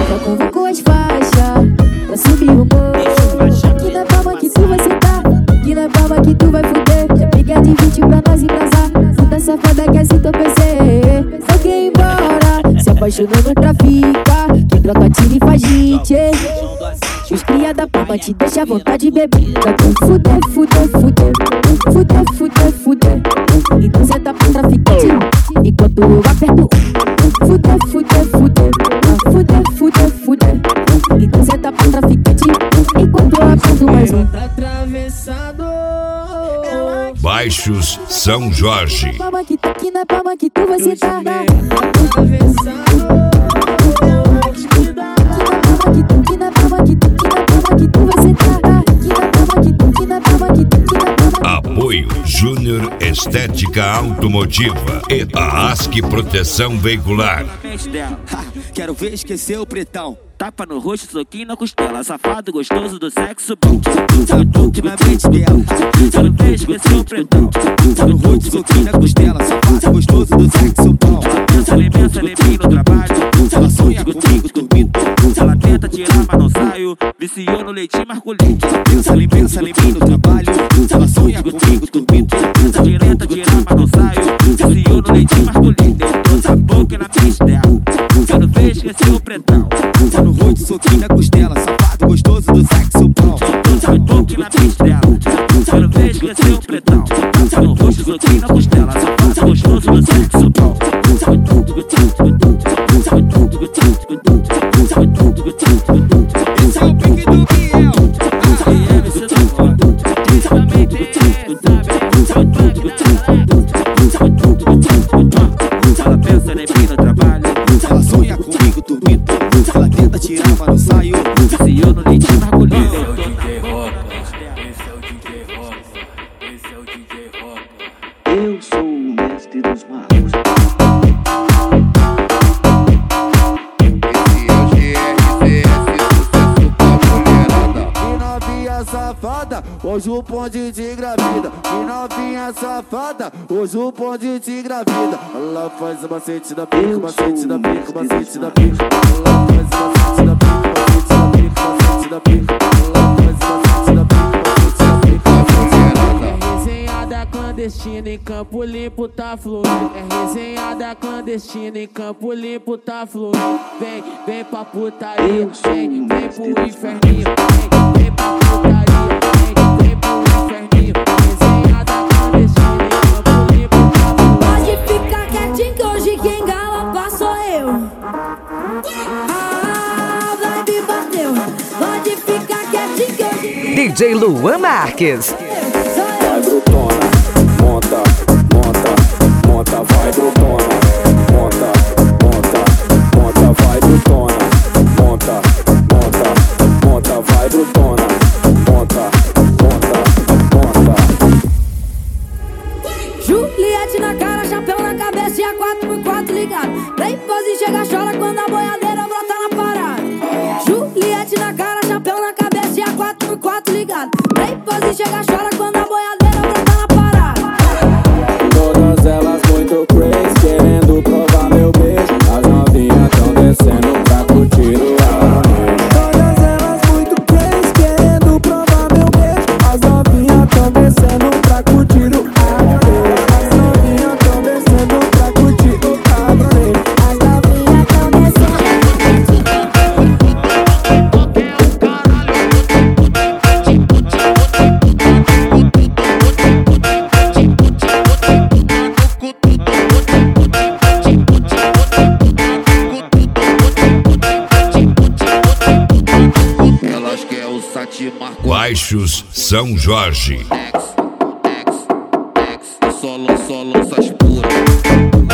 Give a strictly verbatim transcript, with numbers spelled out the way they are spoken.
Já convocou as faixas pra subir o morro. Que na palma que tu vai sentar, que na palma que tu vai fuder. Já peguei de vinte pra nós embrasar. Puta safada que é assim tô P C. Só que embora, se apaixonou no trafica. Que troca tiro e faz hit. Os cria da palma te deixa à vontade de beber. Vai tu fuder, fuder, fuder. Fuder, fuder, fuder. Então cê tá pro traficante enquanto eu aperto um. Fuder, fuder, fuder. Fuder, fuder, fuder. Então cê tá pro traficante enquanto eu aperto mais um. Tá atravessado. Baixos São Jorge. Palma que tá aqui na palma que tu vai sentar. Atravessado. Apoio Júnior Estética Automotiva e a ASC Proteção Veicular. Quero ver esquecer o pretão. Tapa no rosto, soquinho na costela. Safado gostoso do sexo bom. Sabe tudo na mente dela. Quero ver esquecer o pretão. Tapa no rosto, soquinho na costela. Safado gostoso do sexo bom. Pensa nem pensa nem mim no trabalho. Ela sonha comigo dormindo. Ela tenta tirar mas não saio. Viciou no leitinho masculino. Pensa nem pensa nem mim no trabalho. Ela sonha comigo dormindo. Tenta direta tirar mas não saio. Viciou no leitinho masculino. Deu toda a boca na mente dela. Quero ver esquecer o pretão. Tá no rosto, soquinho na costela. Safado gostoso do sexo bom. Sabe toque na mente dela. Quero ver esquecer o pretão. Tá no rosto, soquinho na costela. Safado gostoso do sexo bom. Sabe tudo, sabe tudo, sabe tudo, sabe tudo, sabe tudo, sabe tudo. Esse é o pique do Biel. A M C da foda. Esse também tem, sabe? Sabe tudo, sabe tudo, sabe tudo, sabe tudo. Ela pensa nem mim no trabalho. Ela sonha comigo dormindo. Ela tenta tirar, mas não saiu. Se eu não leitinho mergulhei. Esse é o D J Roca. Esse é o D J Roca. Esse é o D J Roca. Eu sou o mestre dos magos. Esse é o G R C S, sucesso pra mulherada. Que novinha safada, hoje o bonde te engravida. Que novinha safada, hoje o bonde te engravida. Ela faz o macete da pica, macete da pica, macete da pica. Ela faz o macete da pica, macete da pica, macete da pica. Ela faz o macete da pica, macete da pica, macete da pica. É resenhada clandestina em Campo Limpo tá fluindo. É resenhada clandestina em Campo Limpo tá fluindo. Vem, vem pra putaria, vem, vem pro inferninho. Vem, vem pra putaria, vem, vem pro inferninho. Resenhada clandestina em Campo Limpo tá fluindo. Pode ficar quietinho que hoje quem galopa sou eu. A vibe bateu. Pode ficar quietinho que hoje D J Luan Marques. Vai brutona, monta, monta, monta, vai brutona, monta, monta, monta, vai brutona, monta, monta, monta, vai brutona, monta, monta, monta. Juliette na cara, chapéu na cabeça e a quatro por quatro ligado. Vem pose e chega, chora quando a boiadeira brota na parada. Juliette na cara, chapéu na cabeça e a quatro por quatro ligado. Vem pose e chega, chora quando a boiadeira brota na parada. Todas elas muito crazy, querendo provar meu beijo. As novinhas tão descendo pra curtir o arranjo. Todas elas muito crazy, querendo provar meu beijo. As novinhas tão descendo pra curtir o arranjo. As novinhas tão descendo pra curtir o arranjo. As novinhas tão descendo. Elas querem o Sati Marco. Baixos São Jorge. X, X, X. Eu só lanço, só lanço as puras.